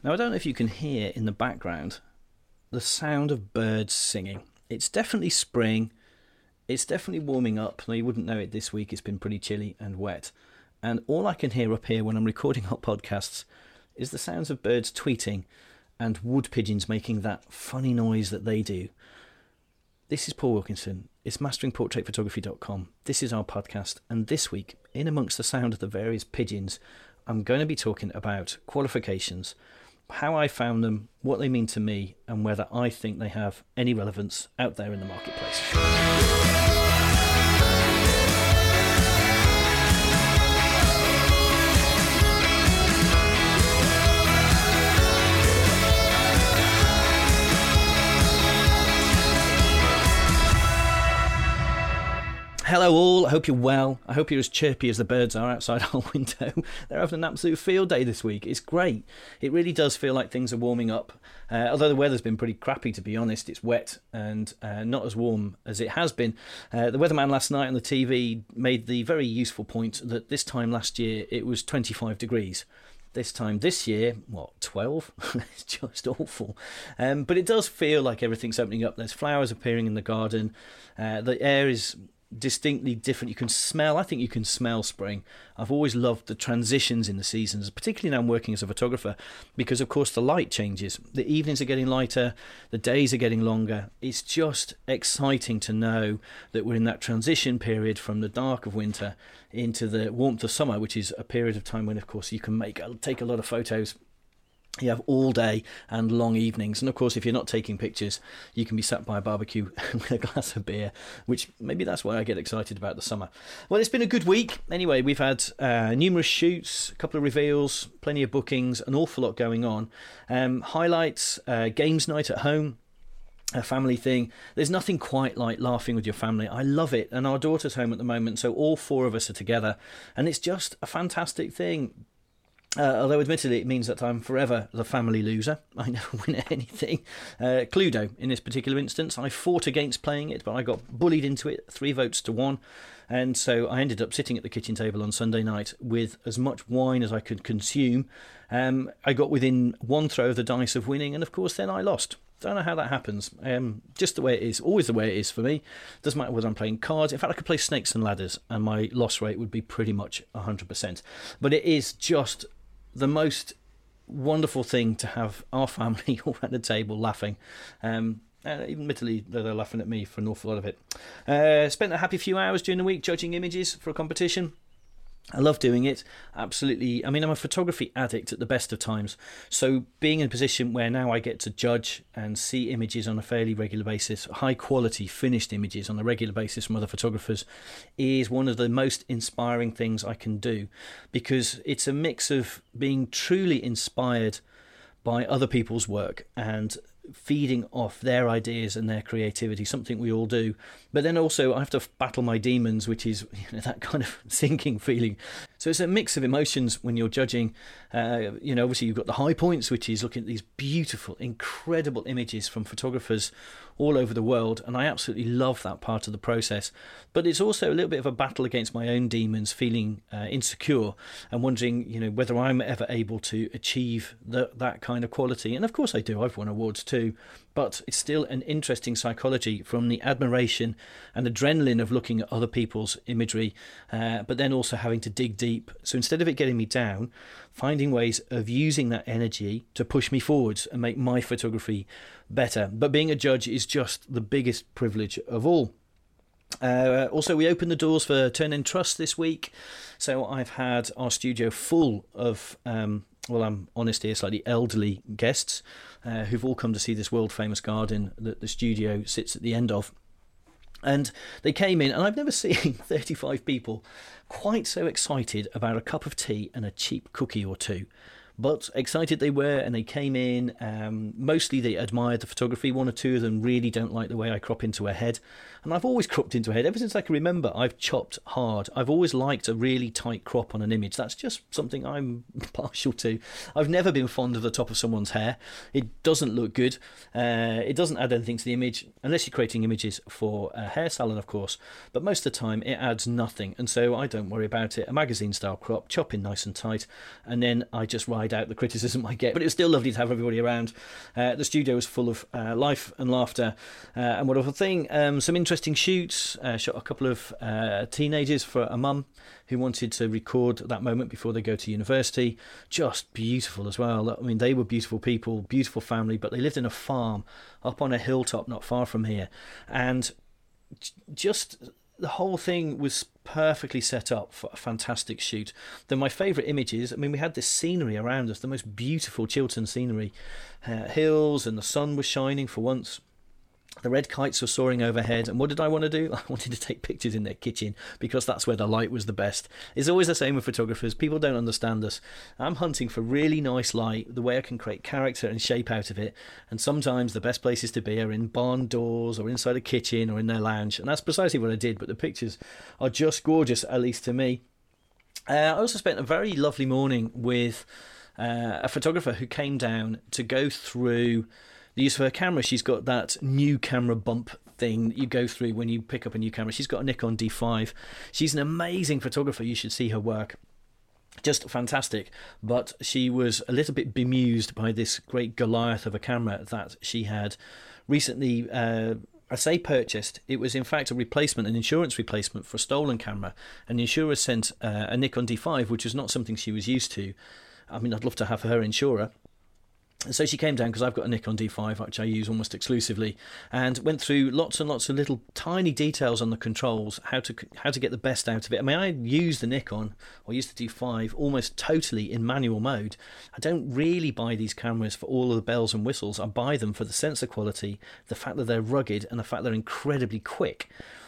Now, I don't know if you can hear in the background the sound of birds singing. It's definitely spring. It's definitely warming up. Now, you wouldn't know it this week. It's been pretty chilly and wet. And all I can hear up here when I'm recording our podcasts is the sounds of birds tweeting and wood pigeons making that funny noise that they do. This is Paul Wilkinson. It's masteringportraitphotography.com. This is our podcast. And this week, in amongst the sound of the various pigeons, I'm going to be talking about qualifications, how I found them, what they mean to me, and whether I think they have any relevance out there in the marketplace. Hello all, I hope you're well. I hope you're as chirpy as the birds are outside our window. They're having an absolute field day this week. It's great. It really does feel like things are warming up. Although the weather's been pretty crappy, to be honest. It's wet and not as warm as it has been. The weatherman last night on the TV made the very useful point that this time last year it was 25 degrees. This time this year, 12? It's just awful. But it does feel like everything's opening up. There's flowers appearing in the garden. The air is distinctly different. I think you can smell spring. I've always loved the transitions in the seasons, particularly now I'm working as a photographer, because of course the light changes. The evenings are getting lighter, the days are getting longer. It's just exciting to know that we're in that transition period from the dark of winter into the warmth of summer, which is a period of time when of course you can take a lot of photos. You have all day and long evenings, and of course if you're not taking pictures you can be sat by a barbecue with a glass of beer, which maybe that's why I get excited about the summer. Well, it's been a good week anyway. We've had numerous shoots, a couple of reveals, plenty of bookings, an awful lot going on. Highlights, games night at home, a family thing. There's nothing quite like laughing with your family. I love it, and our daughter's home at the moment, so all four of us are together, and it's just a fantastic thing. Although admittedly it means that I'm forever the family loser. I never win at anything. Cluedo in this particular instance. I fought against playing it, but I got bullied into it, 3 votes to 1. And so I ended up sitting at the kitchen table on Sunday night with as much wine as I could consume. I got within one throw of the dice of winning, and of course then I lost. Don't know how that happens. Just the way it is, always the way it is for me. Doesn't matter whether I'm playing cards. In fact, I could play snakes and ladders and my loss rate would be pretty much 100%. But it is just the most wonderful thing to have our family all around the table laughing. Admittedly, they're laughing at me for an awful lot of it. Spent a happy few hours during the week judging images for a competition. I love doing it, absolutely. I mean, I'm a photography addict at the best of times, so being in a position where now I get to judge and see images on a fairly regular basis, high quality finished images on a regular basis from other photographers, is one of the most inspiring things I can do, because it's a mix of being truly inspired by other people's work and feeding off their ideas and their creativity, something we all do. But then also I have to battle my demons, which is that kind of sinking feeling. So it's a mix of emotions when you're judging. Obviously you've got the high points, which is looking at these beautiful, incredible images from photographers all over the world, and I absolutely love that part of the process. But it's also a little bit of a battle against my own demons, feeling insecure and wondering, whether I'm ever able to achieve that kind of quality. And of course I do. I've won awards too, but it's still an interesting psychology from the admiration and adrenaline of looking at other people's imagery, but then also having to dig deep. So instead of it getting me down, finding ways of using that energy to push me forwards and make my photography better. But being a judge is just the biggest privilege of all. Also, we opened the doors for Turn In Trust this week, so I've had our studio full of I'm honest here, slightly elderly guests who've all come to see this world famous garden that the studio sits at the end of. And they came in, and I've never seen 35 people quite so excited about a cup of tea and a cheap cookie or two. But excited they were, and they came in. Mostly they admired the photography. One or two of them really don't like the way I crop into a head. And I've always cropped into a head. Ever since I can remember, I've chopped hard. I've always liked a really tight crop on an image. That's just something I'm partial to. I've never been fond of the top of someone's hair. It doesn't look good. It doesn't add anything to the image, unless you're creating images for a hair salon, of course. But most of the time, it adds nothing. And so I don't worry about it. A magazine-style crop, chop in nice and tight, and then I just ride ride out the criticism I get, but it was still lovely to have everybody around. The studio was full of life and laughter and wonderful thing. Some interesting shoots. Shot a couple of teenagers for a mum who wanted to record that moment before they go to university. Just beautiful as well. I mean, they were beautiful people, beautiful family, but they lived in a farm up on a hilltop not far from here. And just the whole thing was perfectly set up for a fantastic shoot. Then my favourite images, I mean, we had this scenery around us, the most beautiful Chiltern scenery, hills, and the sun was shining for once. The red kites were soaring overhead, and what did I want to do? I wanted to take pictures in their kitchen because that's where the light was the best. It's always the same with photographers. People don't understand us. I'm hunting for really nice light, the way I can create character and shape out of it, and sometimes the best places to be are in barn doors or inside a kitchen or in their lounge, and that's precisely what I did, but the pictures are just gorgeous, at least to me. I also spent a very lovely morning with a photographer who came down to go through the use of her camera. She's got that new camera bump thing that you go through when you pick up a new camera. She's got a Nikon D5. She's an amazing photographer. You should see her work. Just fantastic. But she was a little bit bemused by this great Goliath of a camera that she had recently I say purchased. It was in fact a replacement, an insurance replacement for a stolen camera. And the insurer sent a Nikon D5, which was not something she was used to. I mean, I'd love to have her insurer. And so she came down because I've got a Nikon D5, which I use almost exclusively, and went through lots and lots of little tiny details on the controls, how to get the best out of it. I mean, I use the Nikon, or use the D5, almost totally in manual mode. I don't really buy these cameras for all of the bells and whistles. I buy them for the sensor quality, the fact that they're rugged, and the fact they're incredibly quick.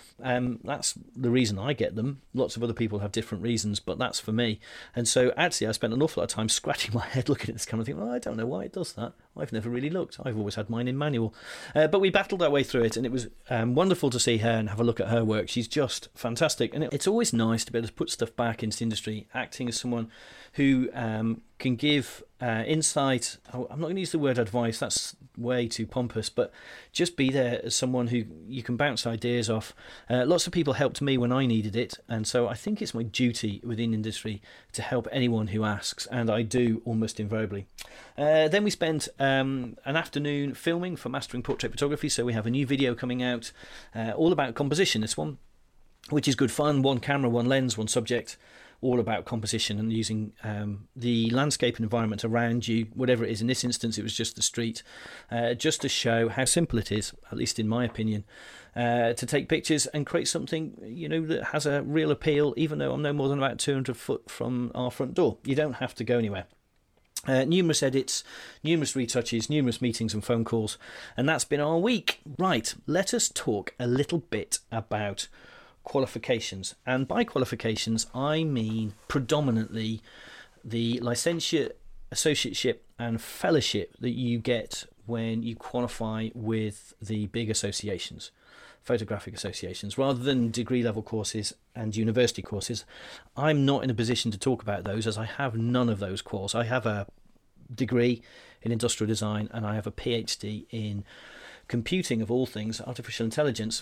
That's the reason I get them. Lots of other people have different reasons, but that's for me. And so actually I spent an awful lot of time scratching my head looking at this camera, thinking, well, I don't know why it does that. I've never really looked. I've always had mine in manual. But we battled our way through it, and it was wonderful to see her and have a look at her work. She's just fantastic. And it's always nice to be able to put stuff back into the industry, acting as someone who can give insight. I'm not going to use the word advice, that's way too pompous, but just be there as someone who you can bounce ideas off. Lots of people helped me when I needed it, and so I think it's my duty within industry to help anyone who asks, and I do almost invariably. Then we spent an afternoon filming for Mastering Portrait Photography, so we have a new video coming out all about composition, this one, which is good fun. One camera, one lens, one subject, all about composition and using the landscape and environment around you, whatever it is. In this instance, it was just the street, just to show how simple it is, at least in my opinion, to take pictures and create something, you know, that has a real appeal, even though I'm no more than about 200 foot from our front door. You don't have to go anywhere. Numerous edits, numerous retouches, numerous meetings and phone calls, and that's been our week. Right, let us talk a little bit about qualifications, and by qualifications I mean predominantly the licentiate, associateship and fellowship that you get when you qualify with the big associations, photographic associations, rather than degree level courses and university courses. I'm not in a position to talk about those, as I have none of those quals. I have a degree in industrial design and I have a PhD in computing, of all things, artificial intelligence.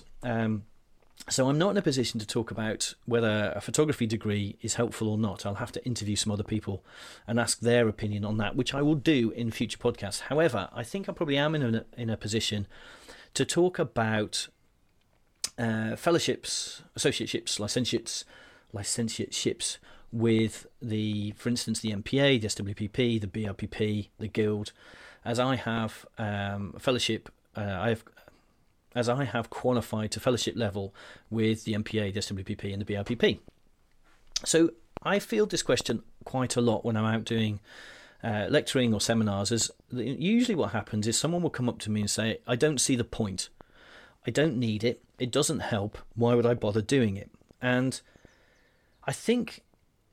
So I'm not in a position to talk about whether a photography degree is helpful or not. I'll have to interview some other people and ask their opinion on that, which I will do in future podcasts. However, I think I probably am in a position to talk about fellowships, associateships, licentiateships with for instance, the MPA, the SWPP, the BRPP, the Guild, as I have fellowship. As I have qualified to fellowship level with the MPA, the SWPP and the BRPP. So I field this question quite a lot when I'm out doing lecturing or seminars. As usually what happens is someone will come up to me and say, I don't see the point. I don't need it. It doesn't help. Why would I bother doing it? And I think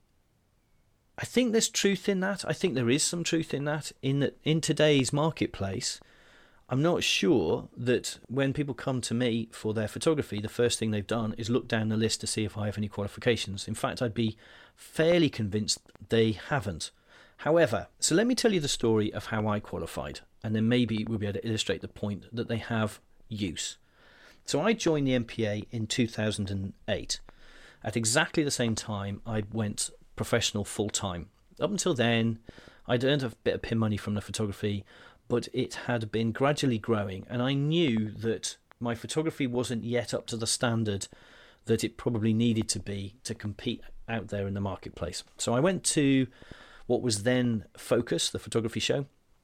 there's truth in that. I think there is some truth in that, in today's marketplace. I'm not sure that when people come to me for their photography, the first thing they've done is look down the list to see if I have any qualifications. In fact, I'd be fairly convinced they haven't. However, so let me tell you the story of how I qualified, and then maybe we'll be able to illustrate the point that they have use. So I joined the MPA in 2008. At exactly the same time, I went professional full-time. Up until then, I'd earned a bit of pin money from the photography, but it had been gradually growing, and I knew that my photography wasn't yet up to the standard that it probably needed to be to compete out there in the marketplace. So I went to what was then Focus, the photography show,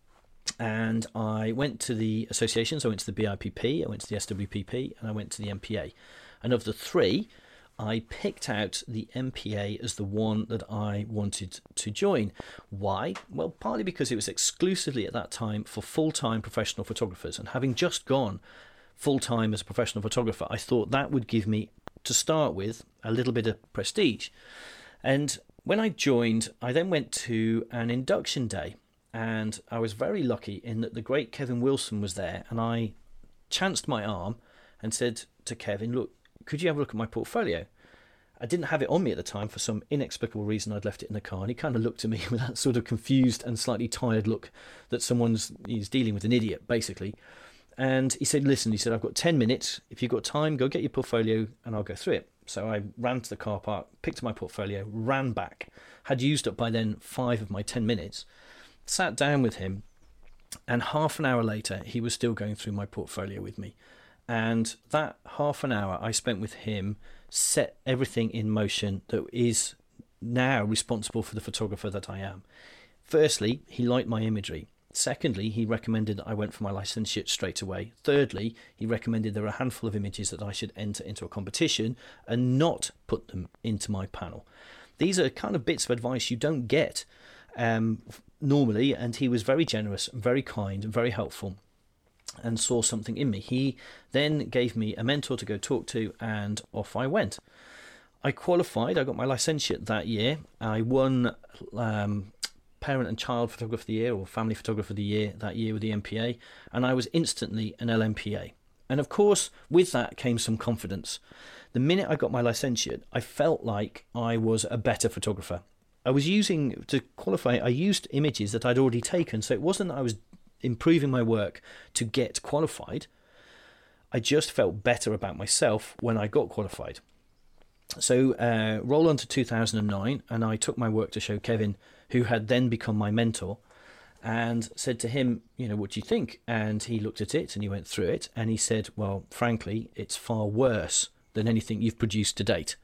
and I went to the associations. I went to the BIPP, I went to the SWPP, and I went to the MPA. And of the three, I picked out the MPA as the one that I wanted to join. Why? Well, partly because it was exclusively at that time for full-time professional photographers, and having just gone full-time as a professional photographer, I thought that would give me, to start with, a little bit of prestige. And when I joined, I then went to an induction day, and I was very lucky in that the great Kevin Wilson was there, and I chanced my arm and said to Kevin, look, could you have a look at my portfolio? I didn't have it on me at the time for some inexplicable reason. I'd left it in the car, and he kind of looked at me with that sort of confused and slightly tired look that he's dealing with an idiot, basically. And he said, listen, he said, I've got 10 minutes. If you've got time, go get your portfolio and I'll go through it. So I ran to the car park, picked up my portfolio, ran back, had used up by then 5 of my 10 minutes, sat down with him, and half an hour later, he was still going through my portfolio with me. And that half an hour I spent with him set everything in motion that is now responsible for the photographer that I am. Firstly, he liked my imagery. Secondly, he recommended that I went for my licentiate straight away. Thirdly, he recommended there were a handful of images that I should enter into a competition and not put them into my panel. These are kind of bits of advice you don't get normally, and he was very generous, very kind, and very helpful, and saw something in me. He then gave me a mentor to go talk to, and off I went. I qualified. I got my licentiate that year. I won Parent and Child Photographer of the Year, or Family Photographer of the Year, that year with the MPA, and I was instantly an LMPA. And of course, with that came some confidence. The minute I got my licentiate, I felt like I was a better photographer. I used images that I'd already taken, so it wasn't that I was improving my work to get qualified. I just felt better about myself when I got qualified. So roll on to 2009, and I took my work to show Kevin, who had then become my mentor, and said to him, what do you think? And he looked at it and he went through it, and he said, well, frankly, it's far worse than anything you've produced to date.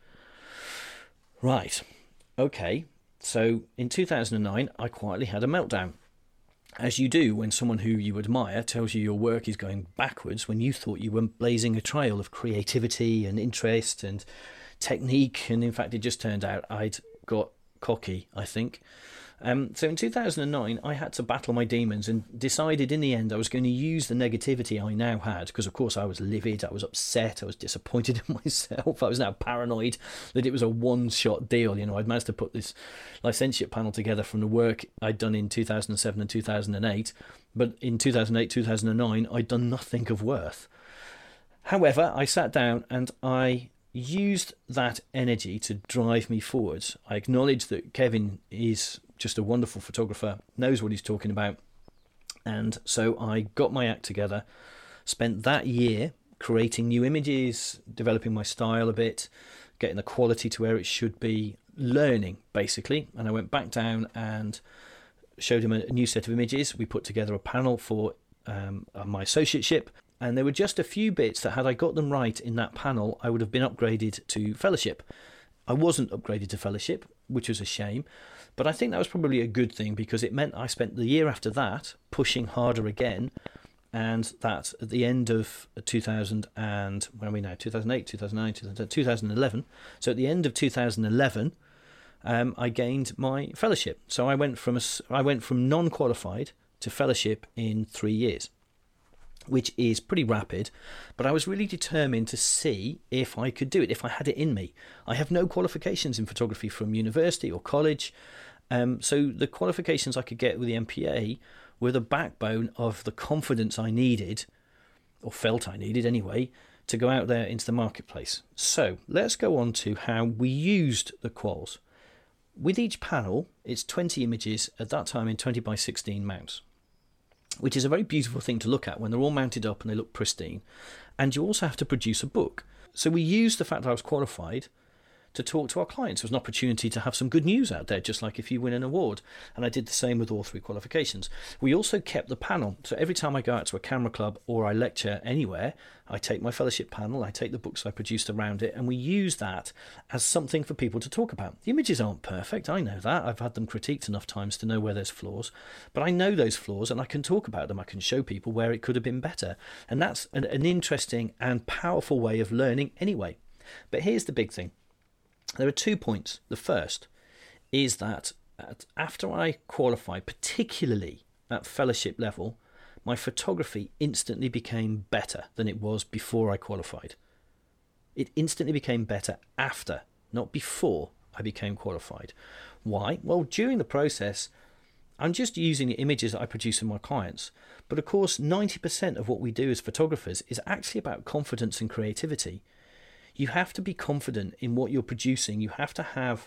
Right. Okay. So in 2009, I quietly had a meltdown, as you do when someone who you admire tells you your work is going backwards when you thought you were blazing a trail of creativity and interest and technique. And in fact, it just turned out I'd got cocky, I think. So in 2009, I had to battle my demons and decided in the end I was going to use the negativity I now had, because of course I was livid, I was upset, I was disappointed in myself, I was now paranoid that it was a one-shot deal. I'd managed to put this licentiate panel together from the work I'd done in 2007 and 2008, but in 2008, 2009, I'd done nothing of worth. However, I sat down and I used that energy to drive me forwards. I acknowledged that Kevin is just a wonderful photographer, knows what he's talking about, and so I got my act together, spent that year creating new images, developing my style a bit, getting the quality to where it should be, learning basically. And I went back down and showed him a new set of images. We put together a panel for my associateship, and there were just a few bits that, had I got them right in that panel, I would have been upgraded to fellowship. I wasn't upgraded to fellowship, which was a shame, but I think that was probably a good thing, because it meant I spent the year after that pushing harder again, and that at the end of 2000 and, where are we now, 2008, 2009, 2011, so at the end of 2011, I gained my fellowship. So I went from non-qualified to fellowship in 3 years, which is pretty rapid, but I was really determined to see if I could do it, if I had it in me. I have no qualifications in photography from university or college, so the qualifications I could get with the MPA were the backbone of the confidence I needed, or felt I needed anyway, to go out there into the marketplace. So let's go on to how we used the quals. With each panel, it's 20 images at that time in 20 by 16 mounts, which is a very beautiful thing to look at when they're all mounted up and they look pristine. And you also have to produce a book. So we used the fact that I was qualified to talk to our clients. It was an opportunity to have some good news out there, just like if you win an award. And I did the same with all 3 qualifications. We also kept the panel. So every time I go out to a camera club or I lecture anywhere, I take my fellowship panel, I take the books I produced around it, and we use that as something for people to talk about. The images aren't perfect, I know that. I've had them critiqued enough times to know where there's flaws. But I know those flaws and I can talk about them. I can show people where it could have been better. And that's an interesting and powerful way of learning anyway. But here's the big thing. There are 2 points. The first is that after I qualified, particularly at fellowship level, my photography instantly became better than it was before I qualified. It instantly became better after, not before I became qualified. Why? Well, during the process, I'm just using the images that I produce with my clients. But of course, 90% of what we do as photographers is actually about confidence and creativity. You have to be confident in what you're producing. You have to have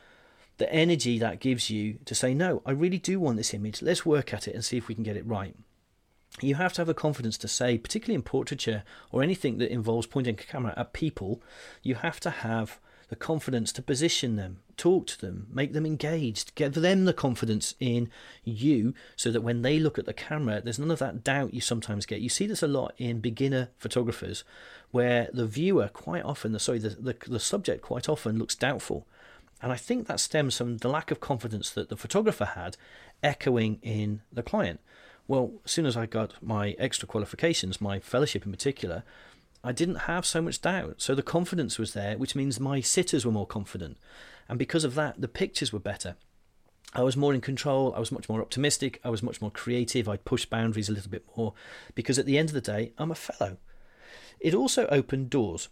the energy that gives you to say, no, I really do want this image. Let's work at it and see if we can get it right. You have to have the confidence to say, particularly in portraiture or anything that involves pointing a camera at people, you have to have the confidence to position them, talk to them, make them engaged, give them the confidence in you so that when they look at the camera, there's none of that doubt you sometimes get. You see this a lot in beginner photographers where the viewer quite often, the subject quite often looks doubtful. And I think that stems from the lack of confidence that the photographer had echoing in the client. Well, as soon as I got my extra qualifications, my fellowship in particular, I didn't have so much doubt. So the confidence was there, which means my sitters were more confident. And because of that, the pictures were better. I was more in control. I was much more optimistic. I was much more creative. I pushed boundaries a little bit more because at the end of the day, I'm a fellow. It also opened doors.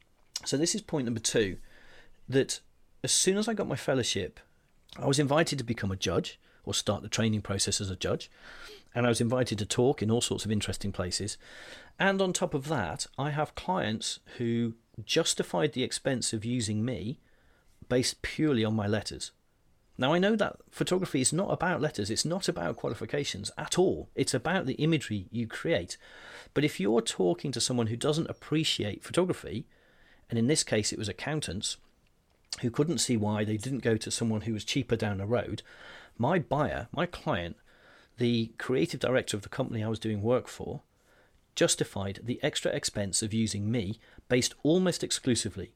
So this is point number 2, that as soon as I got my fellowship, I was invited to become a judge or start the training process as a judge. And I was invited to talk in all sorts of interesting places. And on top of that, I have clients who justified the expense of using me based purely on my letters. Now, I know that photography is not about letters. It's not about qualifications at all. It's about the imagery you create. But if you're talking to someone who doesn't appreciate photography, and in this case it was accountants, who couldn't see why they didn't go to someone who was cheaper down the road, my buyer, my client, the creative director of the company I was doing work for, justified the extra expense of using me based almost exclusively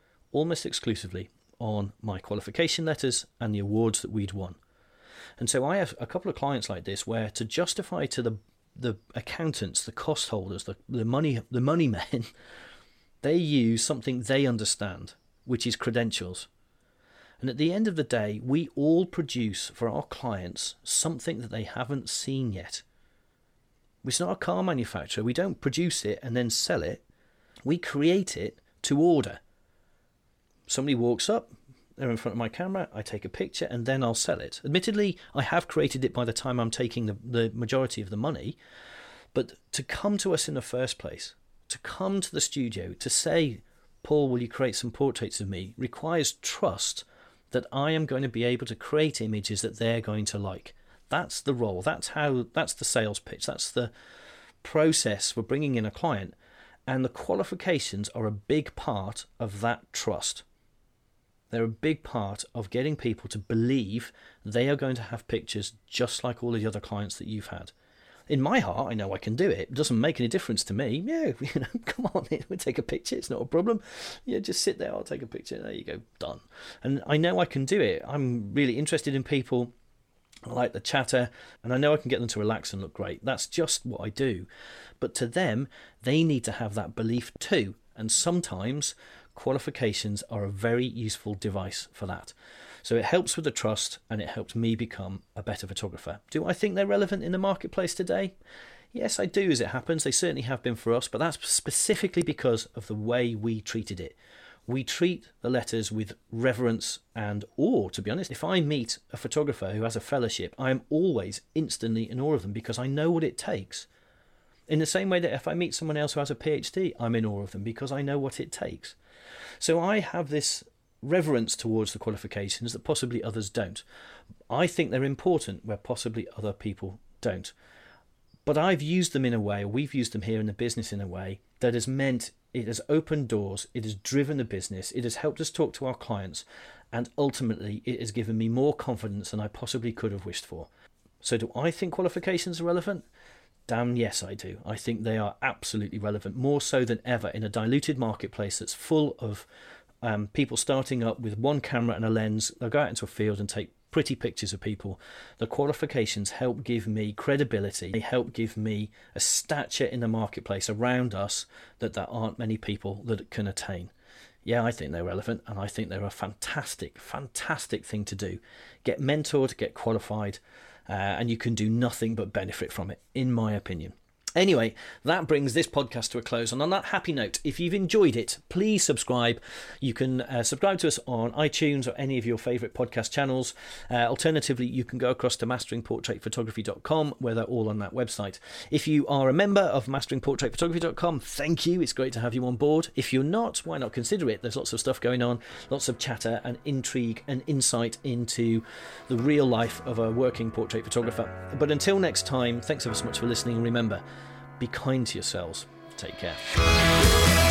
on my qualification letters and the awards that we'd won. And so I have a couple of clients like this where to justify to the accountants, the cost holders, the money men, they use something they understand, which is credentials. And at the end of the day, we all produce for our clients something that they haven't seen yet. It's not a car manufacturer. We don't produce it and then sell it. We create it to order. Somebody walks up, they're in front of my camera, I take a picture, and then I'll sell it. Admittedly, I have created it by the time I'm taking the majority of the money. But to come to us in the first place, to come to the studio, to say, Paul, will you create some portraits of me, requires trust that I am going to be able to create images that they're going to like. That's the role. That's the sales pitch. That's the process for bringing in a client. And the qualifications are a big part of that trust. They're a big part of getting people to believe they are going to have pictures just like all the other clients that you've had. In my heart, I know I can do it. It doesn't make any difference to me. Yeah, come on, we'll take a picture. It's not a problem. Yeah, just sit there. I'll take a picture. There you go. Done. And I know I can do it. I'm really interested in people. I like the chatter. And I know I can get them to relax and look great. That's just what I do. But to them, they need to have that belief too. And sometimes qualifications are a very useful device for that. So it helps with the trust and it helps me become a better photographer. Do I think they're relevant in the marketplace today? Yes, I do, as it happens. They certainly have been for us, but that's specifically because of the way we treated it. We treat the letters with reverence and awe, to be honest. If I meet a photographer who has a fellowship, I am always instantly in awe of them because I know what it takes. In the same way that if I meet someone else who has a PhD, I'm in awe of them because I know what it takes. So I have this reverence towards the qualifications that possibly others don't. I think they're important where possibly other people don't. But I've used them in a way, or we've used them here in the business in a way that has meant it has opened doors, it has driven the business, it has helped us talk to our clients, and ultimately it has given me more confidence than I possibly could have wished for. So do I think qualifications are relevant? Damn yes, I do. I think they are absolutely relevant, more so than ever in a diluted marketplace that's full of people starting up with one camera and a lens. They'll go out into a field and take pretty pictures of people. The qualifications help give me credibility. They help give me a stature in the marketplace around us that there aren't many people that can attain. Yeah, I think they're relevant, and I think they're a fantastic, fantastic thing to do. Get mentored, get qualified, and you can do nothing but benefit from it, in my opinion. Anyway, that brings this podcast to a close. And on that happy note, if you've enjoyed it, please subscribe. You can subscribe to us on iTunes or any of your favourite podcast channels. Alternatively, you can go across to masteringportraitphotography.com, where they're all on that website. If you are a member of masteringportraitphotography.com, thank you. It's great to have you on board. If you're not, why not consider it? There's lots of stuff going on, lots of chatter and intrigue and insight into the real life of a working portrait photographer. But until next time, thanks ever so much for listening. Remember, be kind to yourselves. Take care.